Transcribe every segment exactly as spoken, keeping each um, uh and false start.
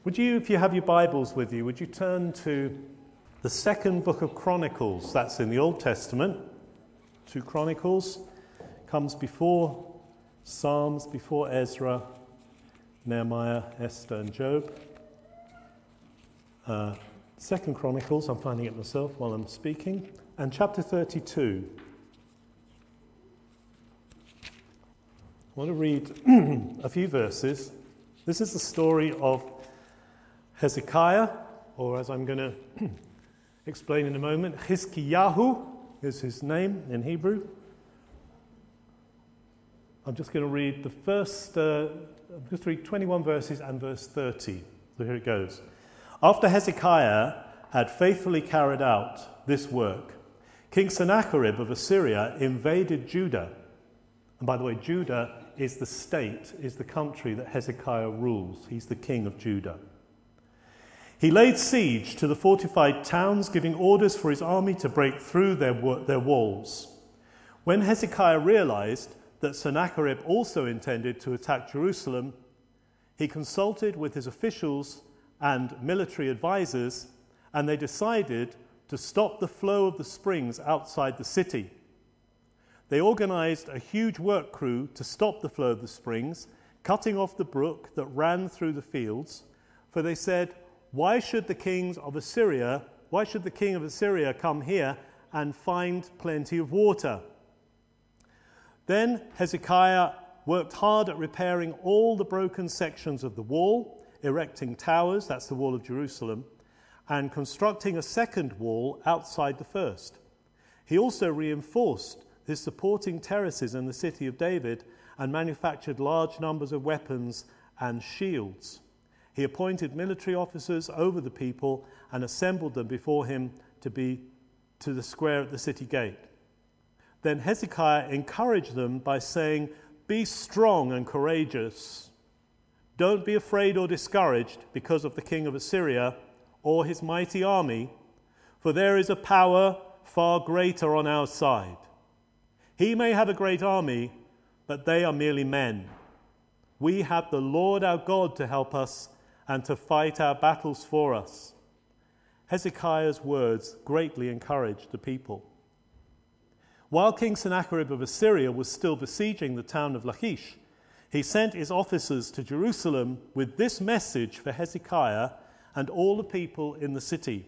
Would you, if you have your Bibles with you, would you turn to the second book of Chronicles? That's in the Old Testament. Two Chronicles comes before Psalms, before Ezra, Nehemiah, Esther, and Job. Uh, second Chronicles, I'm finding it myself while I'm speaking, and chapter thirty-two. I want to read a few verses. This is the story of Hezekiah, or as I'm going to explain in a moment, Chizkiyahu is his name in Hebrew. I'm just going to read the first, uh, I'm just read twenty-one verses and verse thirty. So here it goes. After Hezekiah had faithfully carried out this work, King Sennacherib of Assyria invaded Judah. And by the way, Judah is the state, is the country that Hezekiah rules. He's the king of Judah. He laid siege to the fortified towns, giving orders for his army to break through their, their walls. When Hezekiah realized that Sennacherib also intended to attack Jerusalem, he consulted with his officials and military advisors, and they decided to stop the flow of the springs outside the city. They organized a huge work crew to stop the flow of the springs, cutting off the brook that ran through the fields, for they said, Why should the kings of Assyria, why should the king of Assyria come here and find plenty of water? Then Hezekiah worked hard at repairing all the broken sections of the wall, erecting towers, that's the wall of Jerusalem, and constructing a second wall outside the first. He also reinforced his supporting terraces in the city of David and manufactured large numbers of weapons and shields. He appointed military officers over the people and assembled them before him to be to the square at the city gate. Then Hezekiah encouraged them by saying, Be strong and courageous. Don't be afraid or discouraged because of the king of Assyria or his mighty army, for there is a power far greater on our side. He may have a great army, but they are merely men. We have the Lord our God to help us and to fight our battles for us. Hezekiah's words greatly encouraged the people. While King Sennacherib of Assyria was still besieging the town of Lachish, he sent his officers to Jerusalem with this message for Hezekiah and all the people in the city.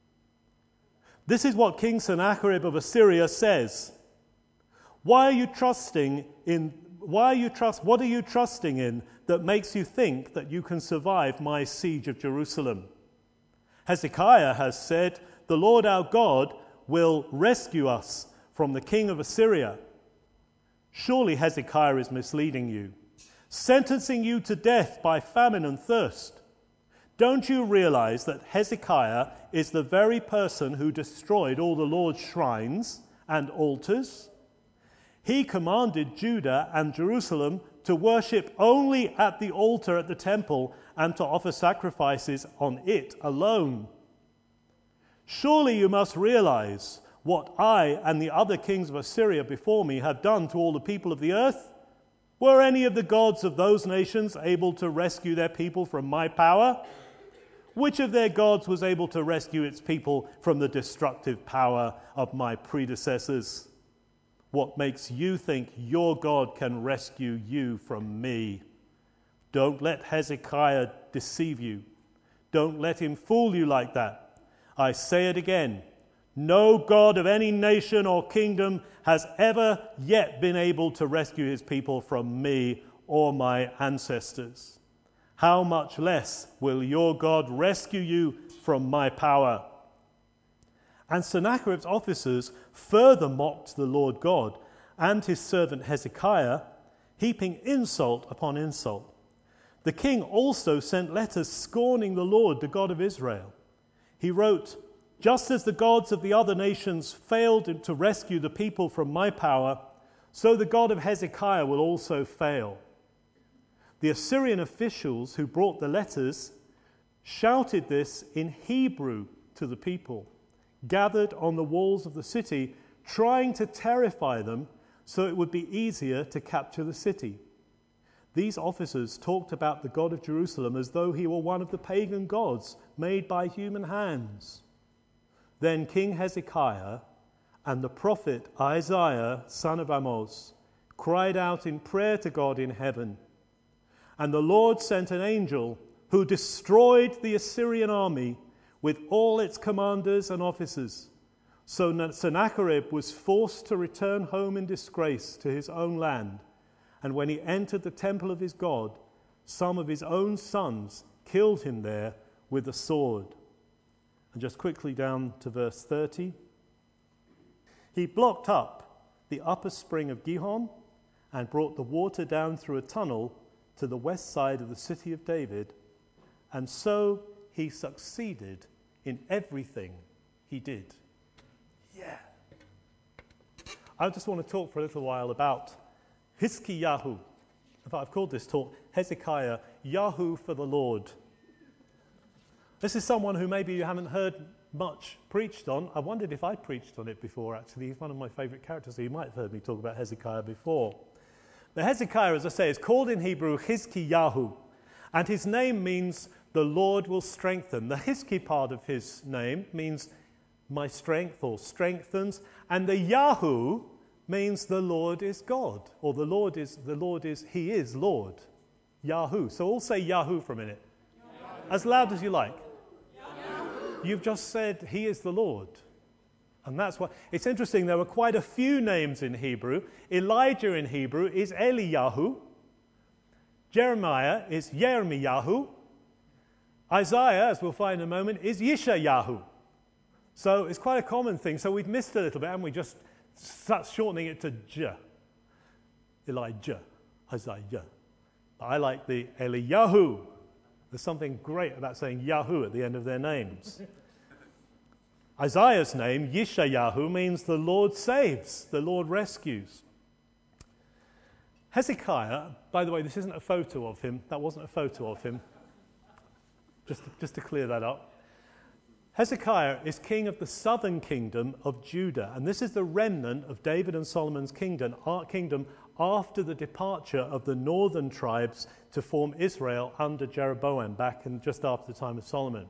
This is what King Sennacherib of Assyria says. Why are you trusting in Why are you trust? What are you trusting in that makes you think that you can survive my siege of Jerusalem? Hezekiah has said, the Lord our God will rescue us from the king of Assyria. Surely Hezekiah is misleading you, sentencing you to death by famine and thirst. Don't you realize that Hezekiah is the very person who destroyed all the Lord's shrines and altars? He commanded Judah and Jerusalem to worship only at the altar at the temple and to offer sacrifices on it alone. Surely you must realize what I and the other kings of Assyria before me have done to all the people of the earth. Were any of the gods of those nations able to rescue their people from my power? Which of their gods was able to rescue its people from the destructive power of my predecessors? What makes you think your God can rescue you from me? Don't let Hezekiah deceive you. Don't let him fool you like that. I say it again. No God of any nation or kingdom has ever yet been able to rescue his people from me or my ancestors. How much less will your God rescue you from my power? And Sennacherib's officers further mocked the Lord God and his servant Hezekiah, heaping insult upon insult. The king also sent letters scorning the Lord, the God of Israel. He wrote, Just as the gods of the other nations failed to rescue the people from my power, so the God of Hezekiah will also fail. The Assyrian officials who brought the letters shouted this in Hebrew to the people, gathered on the walls of the city, trying to terrify them so it would be easier to capture the city. These officers talked about the God of Jerusalem as though he were one of the pagan gods made by human hands. Then King Hezekiah and the prophet Isaiah, son of Amos, cried out in prayer to God in heaven. And the Lord sent an angel who destroyed the Assyrian army with all its commanders and officers. So Sennacherib was forced to return home in disgrace to his own land. And when he entered the temple of his God, some of his own sons killed him there with a sword. And just quickly down to verse thirty. He blocked up the upper spring of Gihon and brought the water down through a tunnel to the west side of the city of David. And so he succeeded in everything he did. Yeah. I just want to talk for a little while about Hizkiyahu. In fact, I've called this talk Hezekiah, Yahoo for the Lord. This is someone who maybe you haven't heard much preached on. I wondered if I preached on it before, actually. He's one of my favourite characters, so you might have heard me talk about Hezekiah before. But Hezekiah, as I say, is called in Hebrew Hizkiyahu, and his name means the Lord will strengthen. The Hizki part of his name means my strength or strengthens, and the Yahoo means the Lord is God, or the Lord is, the Lord is, he is Lord. Yahoo. So all say Yahoo for a minute. Yahoo. As loud as you like. Yahoo. You've just said he is the Lord. And that's why, it's interesting, there were quite a few names in Hebrew. Elijah in Hebrew is Eliyahu. Jeremiah is Yirmiyahu. Isaiah, as we'll find in a moment, is Yeshayahu. So it's quite a common thing. So we've missed a little bit, and we just start shortening it to J. Elijah, Isaiah. But I like the Eliyahu. There's something great about saying Yahoo at the end of their names. Isaiah's name, Yeshayahu, means the Lord saves, the Lord rescues. Hezekiah, by the way, this isn't a photo of him. That wasn't a photo of him. Just to, just to clear that up. Hezekiah is king of the southern kingdom of Judah, and this is the remnant of David and Solomon's kingdom, kingdom after the departure of the northern tribes to form Israel under Jeroboam, back in just after the time of Solomon.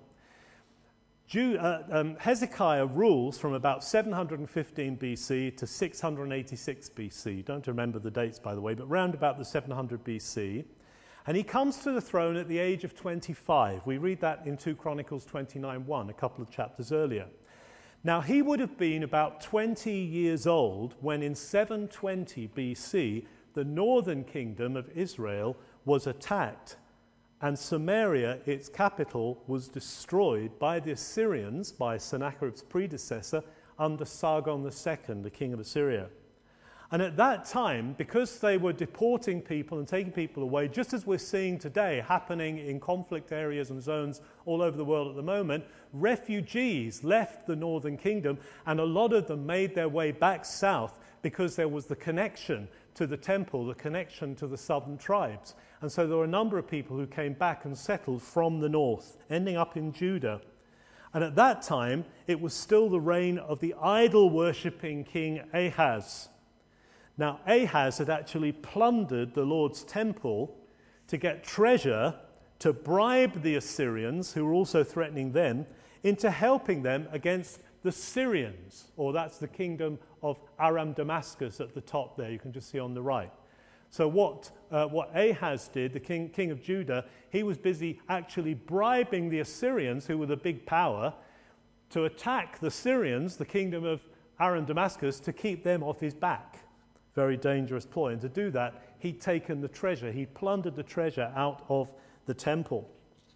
Jew, uh, um, Hezekiah rules from about seven hundred fifteen B C to six hundred eighty-six B C. Don't remember the dates, by the way, but round about the seven hundred B C. And he comes to the throne at the age of twenty-five. We read that in two Chronicles twenty-nine one, a couple of chapters earlier. Now, he would have been about twenty years old when in seven twenty B C, the northern kingdom of Israel was attacked, and Samaria, its capital, was destroyed by the Assyrians, by Sennacherib's predecessor, under Sargon the Second, the king of Assyria. And at that time, because they were deporting people and taking people away, just as we're seeing today happening in conflict areas and zones all over the world at the moment, refugees left the northern kingdom, and a lot of them made their way back south because there was the connection to the temple, the connection to the southern tribes. And so there were a number of people who came back and settled from the north, ending up in Judah. And at that time, it was still the reign of the idol-worshipping king Ahaz. Now, Ahaz had actually plundered the Lord's temple to get treasure to bribe the Assyrians, who were also threatening them, into helping them against the Syrians, or that's the kingdom of Aram Damascus at the top there, you can just see on the right. So what, uh, what Ahaz did, the king, king of Judah, he was busy actually bribing the Assyrians, who were the big power, to attack the Syrians, the kingdom of Aram Damascus, to keep them off his back. Very dangerous ploy. And to do that, he'd taken the treasure. He'd plundered the treasure out of the temple.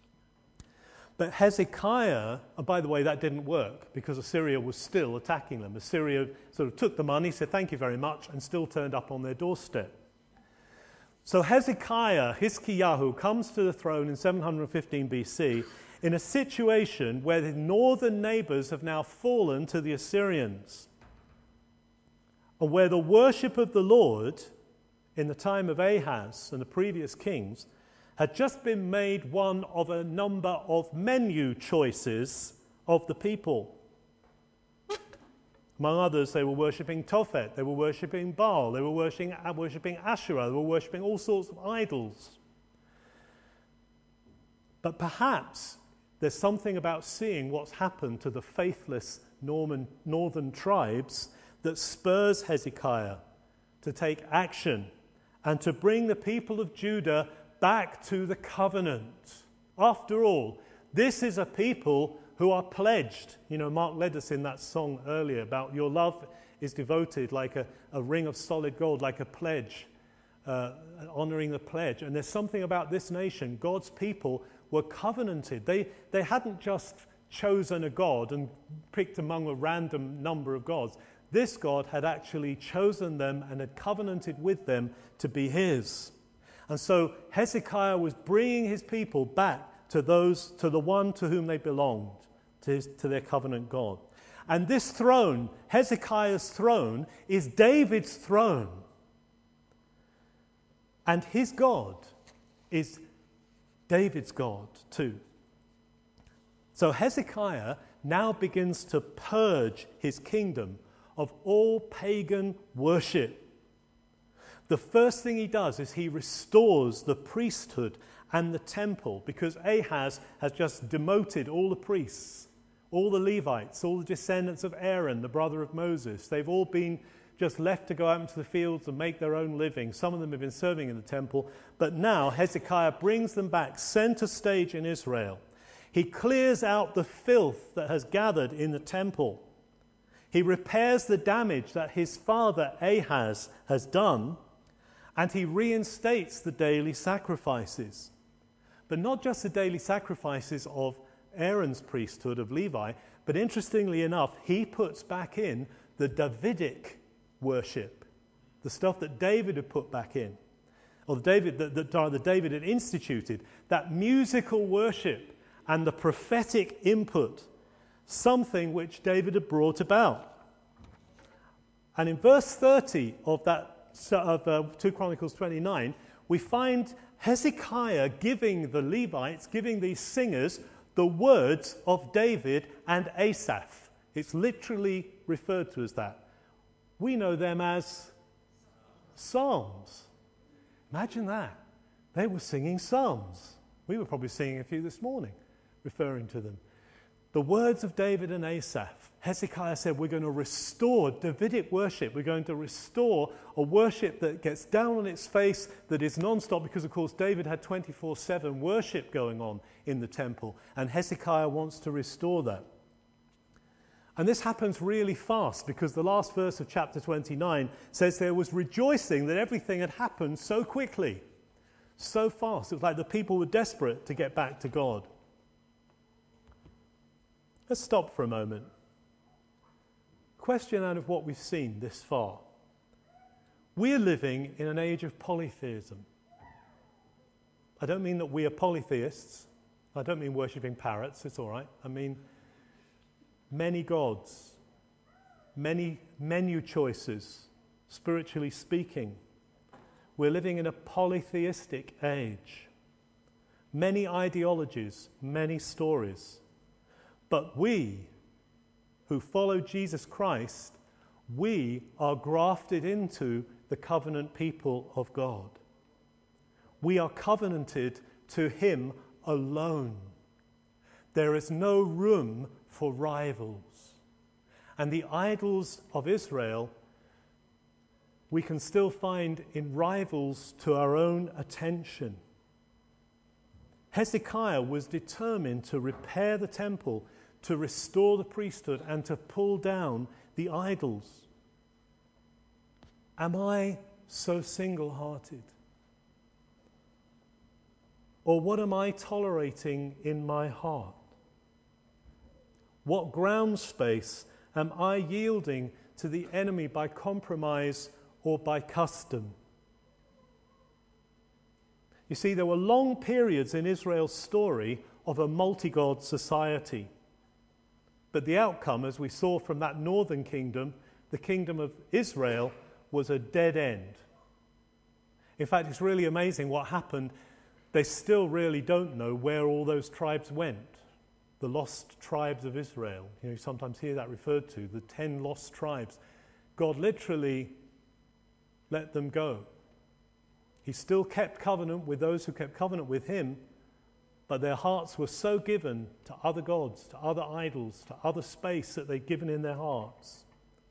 But Hezekiah, and by the way, that didn't work because Assyria was still attacking them. Assyria sort of took the money, said thank you very much, and still turned up on their doorstep. So Hezekiah, Hizkiyahu, comes to the throne in seven hundred fifteen B C in a situation where the northern neighbors have now fallen to the Assyrians, and where the worship of the Lord in the time of Ahaz and the previous kings had just been made one of a number of menu choices of the people. Among others, they were worshipping Tophet, they were worshipping Baal, they were worshipping, worshipping Asherah, they were worshipping all sorts of idols. But perhaps there's something about seeing what's happened to the faithless Norman, northern tribes that spurs Hezekiah to take action and to bring the people of Judah back to the covenant. After all, this is a people who are pledged. You know, Mark led us in that song earlier about your love is devoted like a, a ring of solid gold, like a pledge, uh, honoring the pledge. And there's something about this nation. God's people were covenanted. They, they hadn't just chosen a God and picked among a random number of gods. This God had actually chosen them and had covenanted with them to be his. And so Hezekiah was bringing his people back to those, to the one to whom they belonged, to, his, to their covenant God. And this throne, Hezekiah's throne, is David's throne. And his God is David's God too. So Hezekiah now begins to purge his kingdom of all pagan worship. The first thing he does is he restores the priesthood and the temple, because Ahaz has just demoted all the priests, all the Levites, all the descendants of Aaron, the brother of Moses. They've all been just left to go out into the fields and make their own living. Some of them have been serving in the temple, but now Hezekiah brings them back center stage in Israel. He clears out the filth that has gathered in the temple. He repairs the damage that his father Ahaz has done, and he reinstates the daily sacrifices. But not just the daily sacrifices of Aaron's priesthood of Levi, but interestingly enough, he puts back in the Davidic worship, the stuff that David had put back in, or the David that, that, that David had instituted, that musical worship and the prophetic input, something which David had brought about. And in verse thirty of that of uh, two Chronicles twenty-nine, we find Hezekiah giving the Levites, giving these singers, the words of David and Asaph. It's literally referred to as that. We know them as psalms. Imagine that. They were singing psalms. We were probably singing a few this morning, referring to them. The words of David and Asaph. Hezekiah said, we're going to restore Davidic worship. We're going to restore a worship that gets down on its face, that is non-stop, because, of course, David had twenty-four seven worship going on in the temple, and Hezekiah wants to restore that. And this happens really fast, because the last verse of chapter twenty-nine says there was rejoicing that everything had happened so quickly, so fast. It was like the people were desperate to get back to God. Let's stop for a moment. Question out of what we've seen this far. We're living in an age of polytheism. I don't mean that we are polytheists. I don't mean worshipping parrots, it's all right. I mean many gods, many menu choices, spiritually speaking. We're living in a polytheistic age. Many ideologies, many stories. But we, who follow Jesus Christ, we are grafted into the covenant people of God. We are covenanted to him alone. There is no room for rivals. And the idols of Israel, we can still find in rivals to our own attention. Hezekiah was determined to repair the temple, to restore the priesthood, and to pull down the idols. Am I so single-hearted? Or what am I tolerating in my heart? What ground space am I yielding to the enemy by compromise or by custom? You see, there were long periods in Israel's story of a multi-god society. But the outcome, as we saw from that northern kingdom, the kingdom of Israel, was a dead end. In fact, it's really amazing what happened. They still really don't know where all those tribes went. the lost tribes of Israel. You know, you sometimes hear that referred to, the ten lost tribes. God literally let them go. He still kept covenant with those who kept covenant with him, but their hearts were so given to other gods, to other idols, to other space that they'd given in their hearts.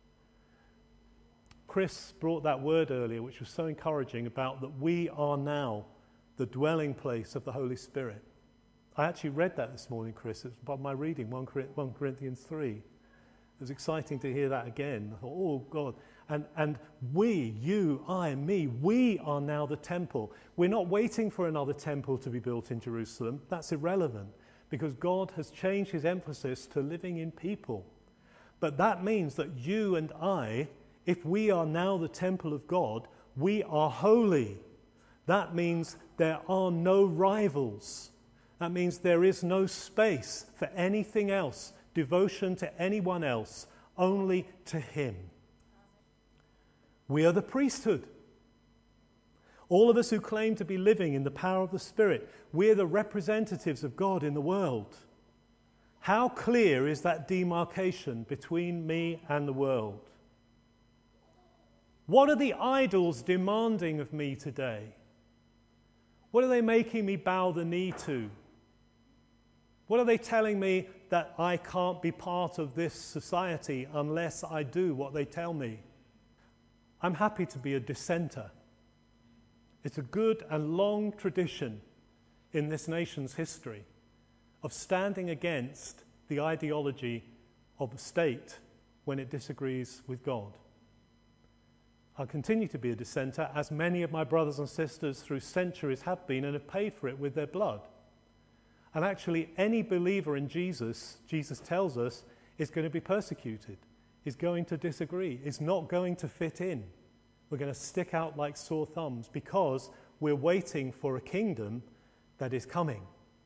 Chris brought that word earlier, which was so encouraging, about that we are now the dwelling place of the Holy Spirit. I actually read that this morning, Chris. It's about my reading, First Corinthians three. It was exciting to hear that again. I thought, oh, God. And, and we, you, I, me, we are now the temple. We're not waiting for another temple to be built in Jerusalem. That's irrelevant, because God has changed his emphasis to living in people. But that means that you and I, if we are now the temple of God, we are holy. That means there are no rivals. That means there is no space for anything else, devotion to anyone else, only to him. We are the priesthood. All of us who claim to be living in the power of the Spirit, we're the representatives of God in the world. How clear is that demarcation between me and the world? What are the idols demanding of me today? What are they making me bow the knee to? What are they telling me that I can't be part of this society unless I do what they tell me? I'm happy to be a dissenter. It's a good and long tradition in this nation's history of standing against the ideology of the state when it disagrees with God. I'll continue to be a dissenter, as many of my brothers and sisters through centuries have been and have paid for it with their blood. And actually, any believer in Jesus, Jesus tells us, is going to be persecuted, is going to disagree, is not going to fit in. We're going to stick out like sore thumbs because we're waiting for a kingdom that is coming.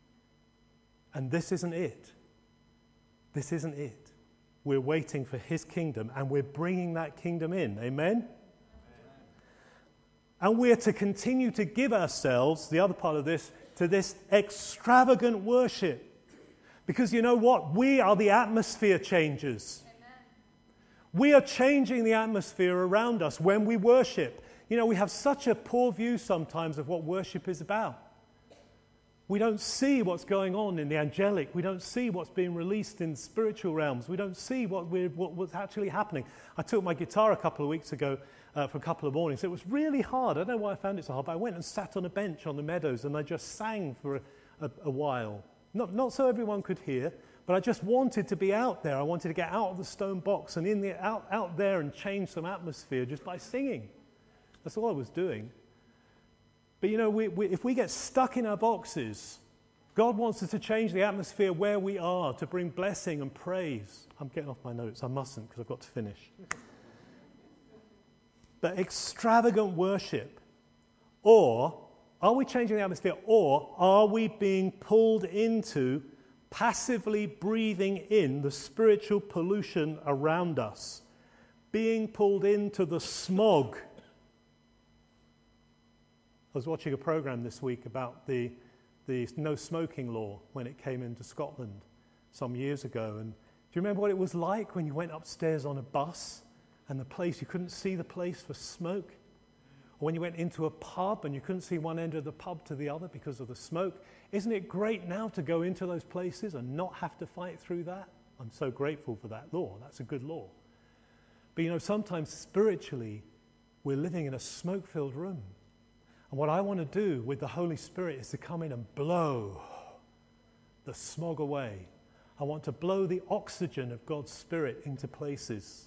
And this isn't it. This isn't it. We're waiting for his kingdom, and we're bringing that kingdom in. Amen? And we're to continue to give ourselves, the other part of this, to this extravagant worship. Because you know what? We are the atmosphere changers. Amen. We are changing the atmosphere around us when we worship. You know, we have such a poor view sometimes of what worship is about. We don't see what's going on in the angelic. We don't see what's being released in spiritual realms. We don't see what we're, what, what's actually happening. I took my guitar a couple of weeks ago uh, for a couple of mornings. It was really hard. I don't know why I found it so hard, but I went and sat on a bench on the meadows and I just sang for a, a, a while. Not, not so everyone could hear, but I just wanted to be out there. I wanted to get out of the stone box and in the, out, out there and change some atmosphere just by singing. That's all I was doing. But you know, we, we, if we get stuck in our boxes, God wants us to change the atmosphere where we are, to bring blessing and praise. I'm getting off my notes. I mustn't, because I've got to finish. But extravagant worship. Or, are we changing the atmosphere? Or are we being pulled into passively breathing in the spiritual pollution around us? Being pulled into the smog. I was watching a program this week about the, the no smoking law when it came into Scotland some years ago. And do you remember what it was like when you went upstairs on a bus and the place, you couldn't see the place for smoke? Or when you went into a pub and you couldn't see one end of the pub to the other because of the smoke? Isn't it great now to go into those places and not have to fight through that? I'm so grateful for that law. That's a good law. But you know, sometimes spiritually, we're living in a smoke-filled room. And what I want to do with the Holy Spirit is to come in and blow the smog away. I want to blow the oxygen of God's Spirit into places.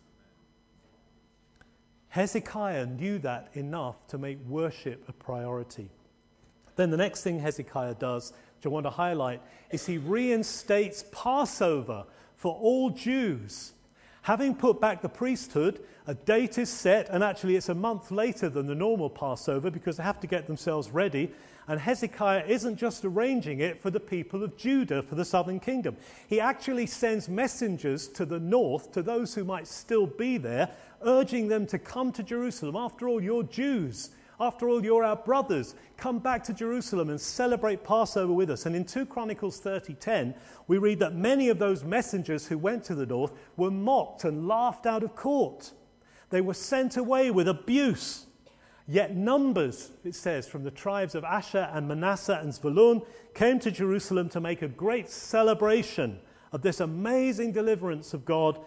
Hezekiah knew that enough to make worship a priority. Then the next thing Hezekiah does, which I want to highlight, is he reinstates Passover for all Jews. Having put back the priesthood, a date is set, and actually it's a month later than the normal Passover because they have to get themselves ready. And Hezekiah isn't just arranging it for the people of Judah, for the southern kingdom. He actually sends messengers to the north, to those who might still be there, urging them to come to Jerusalem. After all, you're Jews. After all, you're our brothers. Come back to Jerusalem and celebrate Passover with us. And in two Chronicles thirty ten, we read that many of those messengers who went to the north were mocked and laughed out of court. They were sent away with abuse. Yet numbers, it says, from the tribes of Asher and Manasseh and Zebulun came to Jerusalem to make a great celebration of this amazing deliverance of God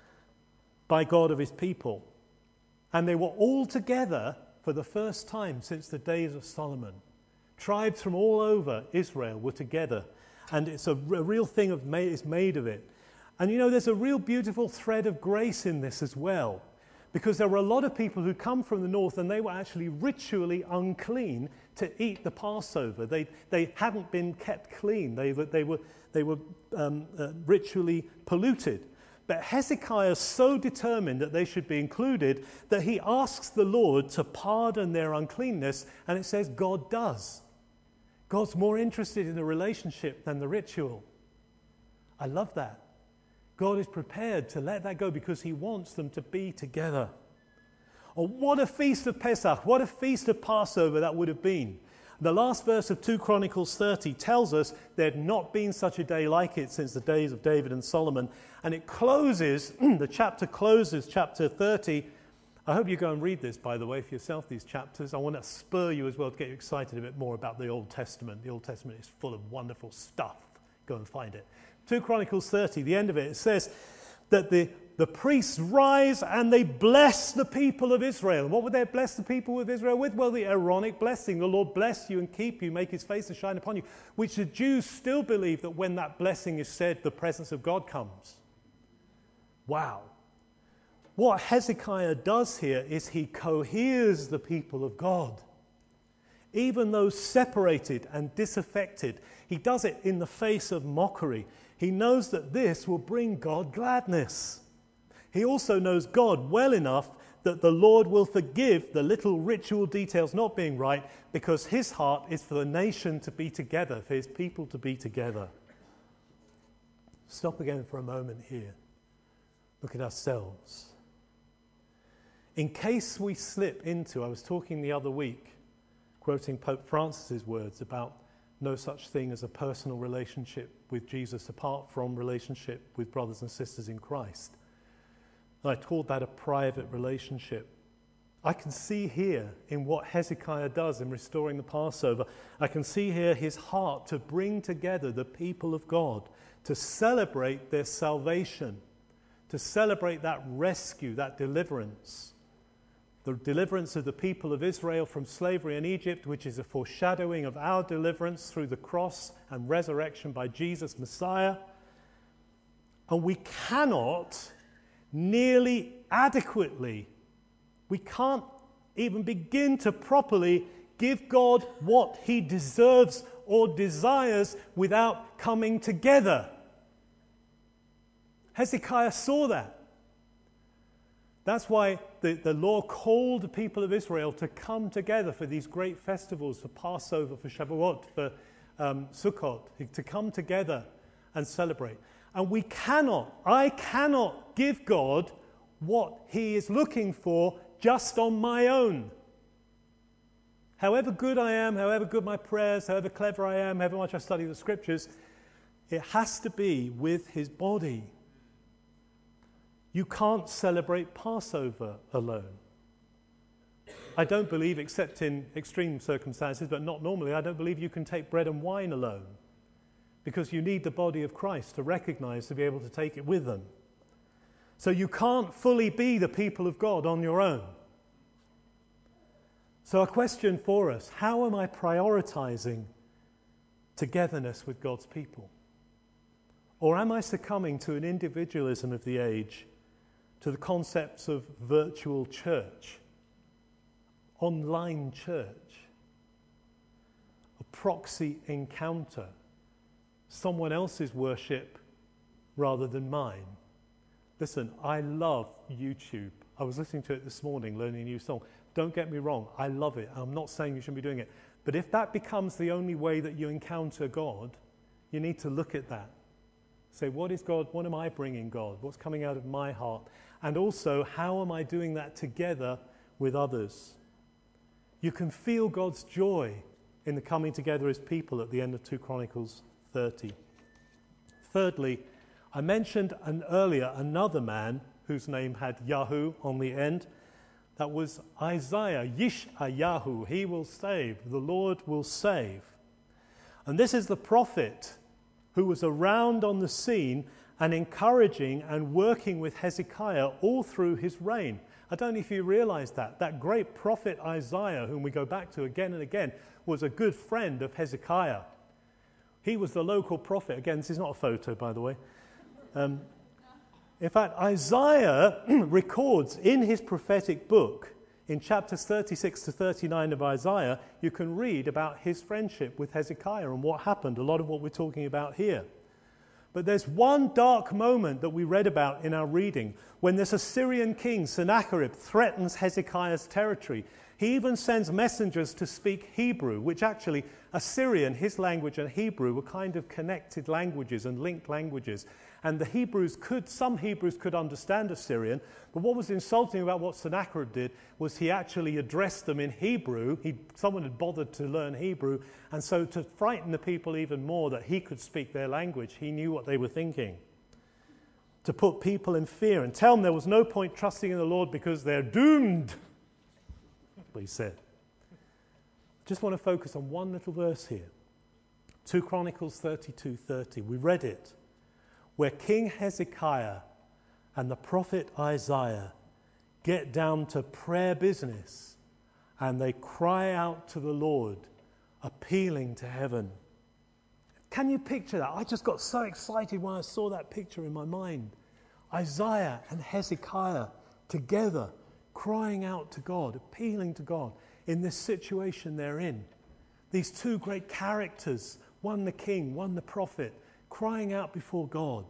by God of his people. And they were all together for the first time since the days of Solomon. Tribes from all over Israel were together, and it's a, a real thing of made, is made of it. And you know, there's a real beautiful thread of grace in this as well, because there were a lot of people who come from the north and they were actually ritually unclean to eat the Passover. They, they hadn't been kept clean. They, they were, they were um, uh, ritually polluted. But Hezekiah is so determined that they should be included that he asks the Lord to pardon their uncleanness, and it says God does. God's more interested in the relationship than the ritual. I love that. God is prepared to let that go because he wants them to be together. Oh, what a feast of Pesach, what a feast of Passover that would have been. The last verse of two Chronicles thirty tells us there had not been such a day like it since the days of David and Solomon. And it closes, the chapter closes, chapter thirty. I hope you go and read this, by the way, for yourself, these chapters. I want to spur you as well to get you excited a bit more about the Old Testament. The Old Testament is full of wonderful stuff. Go and find it. two Chronicles thirty, the end of it, it says that the, the priests rise and they bless the people of Israel. And what would they bless the people of Israel with? Well, the Aaronic blessing. The Lord bless you and keep you, make his face to shine upon you, which the Jews still believe that when that blessing is said, the presence of God comes. Wow. What Hezekiah does here is he coheres the people of God. Even those separated and disaffected, he does it in the face of mockery. He knows that this will bring God gladness. He also knows God well enough that the Lord will forgive the little ritual details not being right, because his heart is for the nation to be together, for his people to be together. Stop again for a moment here. Look at ourselves. In case we slip into, I was talking the other week, quoting Pope Francis's words about no such thing as a personal relationship with Jesus apart from relationship with brothers and sisters in Christ. And I called that a private relationship. I can see here in what Hezekiah does in restoring the Passover, I can see here his heart to bring together the people of God, to celebrate their salvation, to celebrate that rescue, that deliverance. The deliverance of the people of Israel from slavery in Egypt, which is a foreshadowing of our deliverance through the cross and resurrection by Jesus Messiah. And we cannot nearly adequately, we can't even begin to properly give God what he deserves or desires without coming together. Hezekiah saw that. That's why the, the law called the people of Israel to come together for these great festivals, for Passover, for Shavuot, for um, Sukkot, to come together and celebrate. And we cannot, I cannot give God what he is looking for just on my own. However good I am, however good my prayers, however clever I am, however much I study the scriptures, it has to be with his body. You can't celebrate Passover alone. I don't believe, except in extreme circumstances, but not normally, I don't believe you can take bread and wine alone, because you need the body of Christ to recognize, to be able to take it with them. So you can't fully be the people of God on your own. So a question for us, how am I prioritizing togetherness with God's people? Or am I succumbing to an individualism of the age, to the concepts of virtual church, online church, a proxy encounter, someone else's worship rather than mine? Listen, I love YouTube. I was listening to it this morning, learning a new song. Don't get me wrong, I love it. I'm not saying you shouldn't be doing it. But if that becomes the only way that you encounter God, you need to look at that. Say, what is God? What am I bringing God? What's coming out of my heart? And also, how am I doing that together with others? You can feel God's joy in the coming together as people at the end of Second Chronicles thirty. Thirdly, I mentioned an earlier another man whose name had Yahu on the end. That was Isaiah, Yishayahu. He will save, the Lord will save. And this is the prophet who was around on the scene and encouraging and working with Hezekiah all through his reign. I don't know if you realize that. That great prophet Isaiah, whom we go back to again and again, was a good friend of Hezekiah. He was the local prophet. Again, this is not a photo, by the way. Um, in fact, Isaiah records in his prophetic book, in chapters thirty-six to thirty-nine of Isaiah, you can read about his friendship with Hezekiah and what happened, a lot of what we're talking about here. But there's one dark moment that we read about in our reading when this Assyrian king, Sennacherib, threatens Hezekiah's territory. He even sends messengers to speak Hebrew, which actually Assyrian, his language, and Hebrew were kind of connected languages and linked languages. And the Hebrews could, some Hebrews could understand Assyrian, but what was insulting about what Sennacherib did was he actually addressed them in Hebrew. He, someone had bothered to learn Hebrew, and so to frighten the people even more that he could speak their language, he knew what they were thinking. To put people in fear and tell them there was no point trusting in the Lord because they're doomed, he said. Just want to focus on one little verse here. Second Chronicles thirty-two thirty. We read it, where King Hezekiah and the prophet Isaiah get down to prayer business and they cry out to the Lord, appealing to heaven. Can you picture that? I just got so excited when I saw that picture in my mind. Isaiah and Hezekiah together crying out to God, appealing to God in this situation they're in. These two great characters, one the king, one the prophet, crying out before God.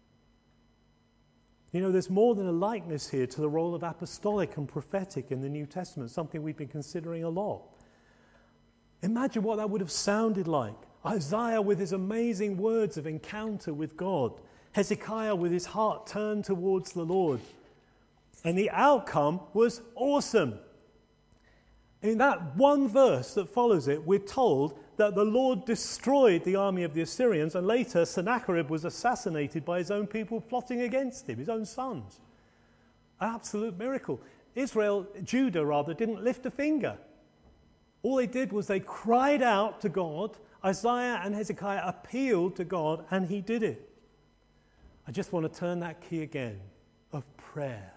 You know, there's more than a likeness here to the role of apostolic and prophetic in the New Testament, something we've been considering a lot. Imagine what that would have sounded like. Isaiah with his amazing words of encounter with God. Hezekiah with his heart turned towards the Lord. And the outcome was awesome. In that one verse that follows it, we're told that the Lord destroyed the army of the Assyrians, and later Sennacherib was assassinated by his own people plotting against him, his own sons. An absolute miracle. Israel, Judah rather, didn't lift a finger. All they did was they cried out to God. Isaiah and Hezekiah appealed to God, and he did it. I just want to turn that key again of prayer.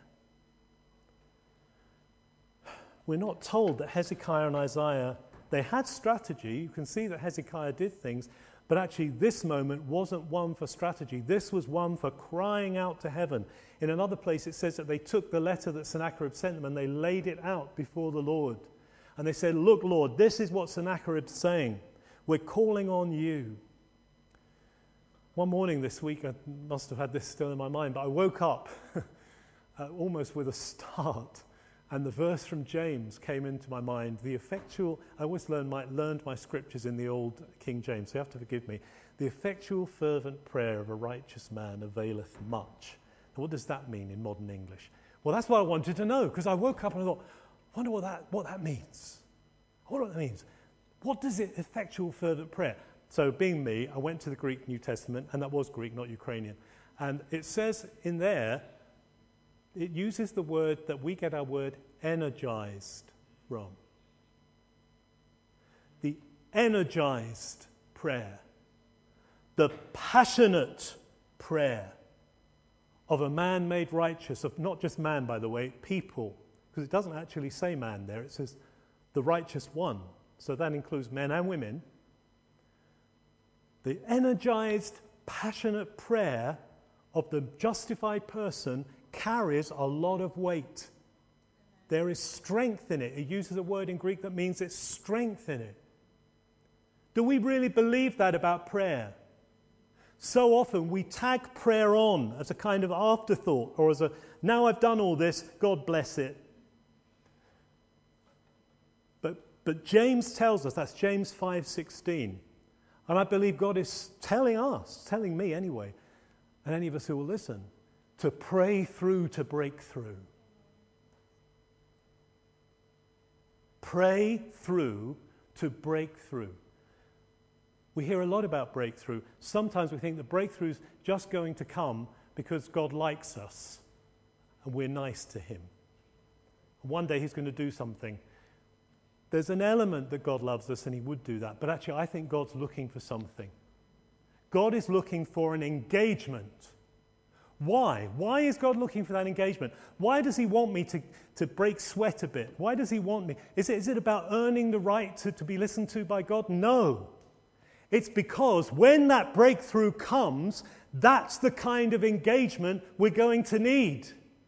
We're not told that Hezekiah and Isaiah, they had strategy. You can see that Hezekiah did things, but actually this moment wasn't one for strategy. This was one for crying out to heaven. In another place it says that they took the letter that Sennacherib sent them and they laid it out before the Lord. And they said, look, Lord, this is what Sennacherib's saying. We're calling on you. One morning this week, I must have had this still in my mind, but I woke up uh, almost with a start. And the verse from James came into my mind. The effectual, I always learned my, learned my scriptures in the old King James, so you have to forgive me. The effectual fervent prayer of a righteous man availeth much. Now, what does that mean in modern English? Well, that's what I wanted to know, because I woke up and I thought, I wonder what that, what that means. I wonder what that means. What does it, effectual fervent prayer? So being me, I went to the Greek New Testament, and that was Greek, not Ukrainian. And it says in there, it uses the word that we get our word energized from. The energized prayer. The passionate prayer of a man made righteous, of not just man, by the way, people. Because it doesn't actually say man there, it says the righteous one. So that includes men and women. The energized, passionate prayer of the justified person carries a lot of weight. There is strength in it. It uses a word in Greek that means it's strength in it. Do we really believe that about prayer? So often we tag prayer on as a kind of afterthought, or as a, now I've done all this, God bless it. But, but James tells us, that's James five sixteen, and I believe God is telling us, telling me anyway, and any of us who will listen, to pray through to break through. Pray through to break through. We hear a lot about breakthrough. Sometimes we think the breakthrough's just going to come because God likes us and we're nice to him. One day he's going to do something. There's an element that God loves us and he would do that. But actually, I think God's looking for something. God is looking for an engagement. Why? Why is God looking for that engagement? Why does he want me to, to break sweat a bit? Why does he want me? Is it, is it about earning the right to, to be listened to by God? No. It's because when that breakthrough comes, that's the kind of engagement we're going to need.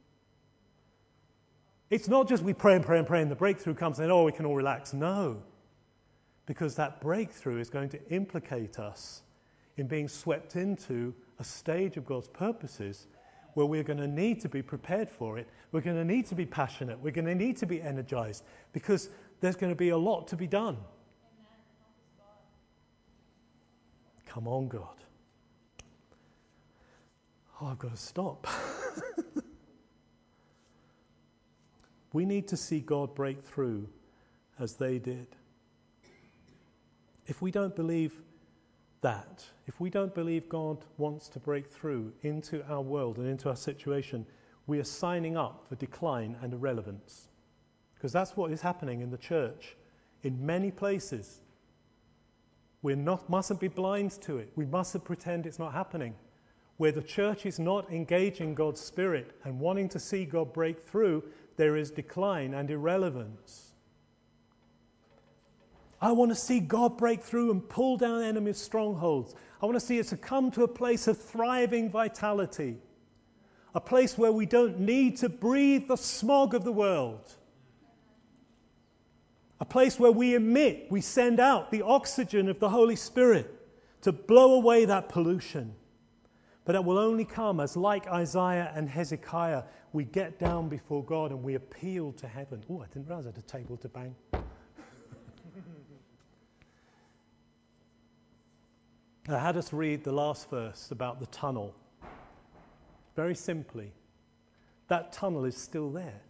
It's not just we pray and pray and pray and the breakthrough comes and oh, we can all relax. No. Because that breakthrough is going to implicate us in being swept into a stage of God's purposes where we're going to need to be prepared for it. We're going to need to be passionate. We're going to need to be energized because there's going to be a lot to be done. Come on, God. Oh, I've got to stop. We need to see God break through as they did. If we don't believe that, if we don't believe God wants to break through into our world and into our situation, we are signing up for decline and irrelevance. Because that's what is happening in the church in many places. We not, mustn't be blind to it. We mustn't pretend it's not happening. Where the church is not engaging God's Spirit and wanting to see God break through, there is decline and irrelevance. I want to see God break through and pull down enemies' strongholds. I want to see us come to a place of thriving vitality. A place where we don't need to breathe the smog of the world. A place where we emit, we send out the oxygen of the Holy Spirit to blow away that pollution. But it will only come as, like Isaiah and Hezekiah, we get down before God and we appeal to heaven. Oh, I didn't realize I had a table to bang. I had us read the last verse about the tunnel. Very simply, that tunnel is still there.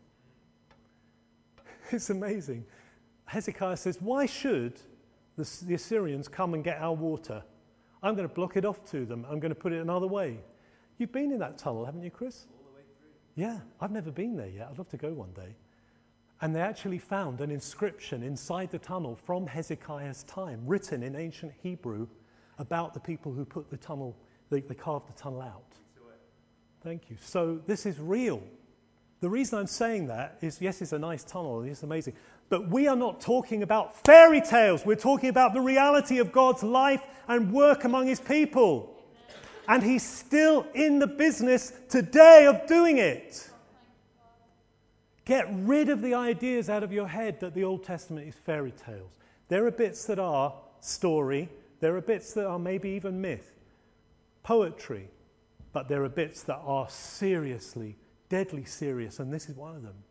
It's amazing. Hezekiah says, why should the, the Assyrians come and get our water? I'm going to block it off to them. I'm going to put it another way. You've been in that tunnel, haven't you, Chris? All the way through. Yeah, I've never been there yet. I'd love to go one day. And they actually found an inscription inside the tunnel from Hezekiah's time, written in ancient Hebrew, about the people who put the tunnel, they, they carved the tunnel out. Thank you. So this is real. The reason I'm saying that is, yes, it's a nice tunnel, it's amazing, but we are not talking about fairy tales. We're talking about the reality of God's life and work among his people. And he's still in the business today of doing it. Get rid of the ideas out of your head that the Old Testament is fairy tales. There are bits that are story. There are bits that are maybe even myth, poetry. But there are bits that are seriously, deadly serious, and this is one of them.